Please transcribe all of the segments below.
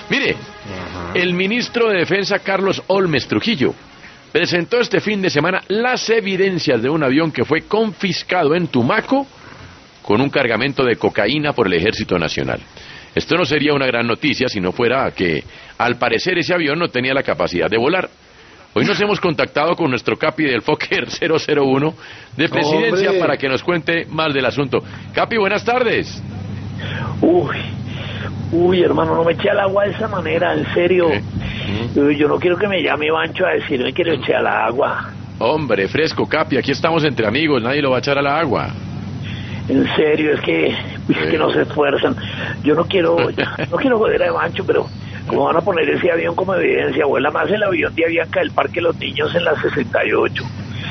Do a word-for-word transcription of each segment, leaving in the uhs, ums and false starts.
Mire, el ministro de Defensa Carlos Olmes Trujillo presentó este fin de semana las evidencias de un avión que fue confiscado en Tumaco con un cargamento de cocaína por el Ejército Nacional. Esto no sería una gran noticia si no fuera que, al parecer, ese avión no tenía la capacidad de volar. Hoy nos hemos contactado con nuestro capi del Fokker cero cero uno de Presidencia ¡Hombre! para que nos cuente más del asunto. Capi, buenas tardes. Uy, uy, hermano, no me eché al agua de esa manera, en serio. ¿Qué? Uy, yo no quiero que me llame Bancho a decirme que le eché al agua. Hombre, fresco, Capi, aquí estamos entre amigos, nadie lo va a echar a la agua. En serio, es que, es que no se esfuerzan. Yo no quiero, no quiero joder a Bancho, pero ¿cómo van a poner ese avión como evidencia? Vuela más el avión de Avianca del Parque de los Niños en la sesenta y ocho.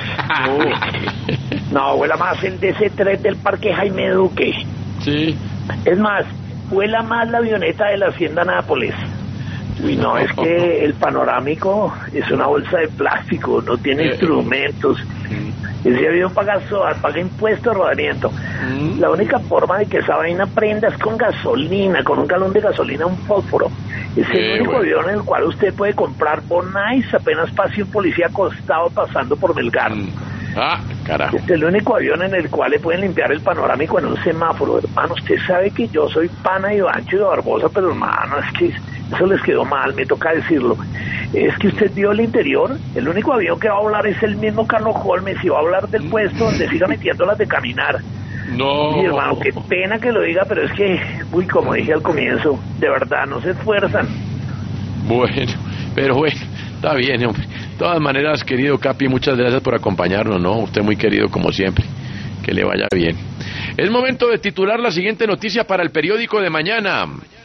No, no, vuela más el D C tres del Parque Jaime Duque. Sí. Es más, vuela más la avioneta de la Hacienda Nápoles. Uy, no, es que el panorámico es una bolsa de plástico, no tiene Eh, instrumentos. Ese avión paga SOAT, paga impuestos de rodamiento. Mm. La única forma de que esa vaina prenda es con gasolina, con un galón de gasolina, un fósforo. Es el Eh, único bueno. avión en el cual usted puede comprar bonais apenas pase un policía acostado pasando por Melgar. Mm. Ah, carajo. Es el único avión en el cual le pueden limpiar el panorámico en un semáforo. Hermano, usted sabe que yo soy pana de Bancho y de Barbosa, pero hermano, es que eso les quedó mal, me toca decirlo. Es que usted vio el interior, el único avión que va a volar es el mismo Carlos Holmes y va a hablar del puesto donde siga metiéndolas de caminar. No. Sí, hermano, qué pena que lo diga, pero es que, uy, como dije al comienzo, de verdad, no se esfuerzan. Bueno, pero bueno, está bien, hombre. De todas maneras, querido Capi, muchas gracias por acompañarnos, ¿no? Usted muy querido como siempre. Que le vaya bien. Es momento de titular la siguiente noticia para el periódico de mañana.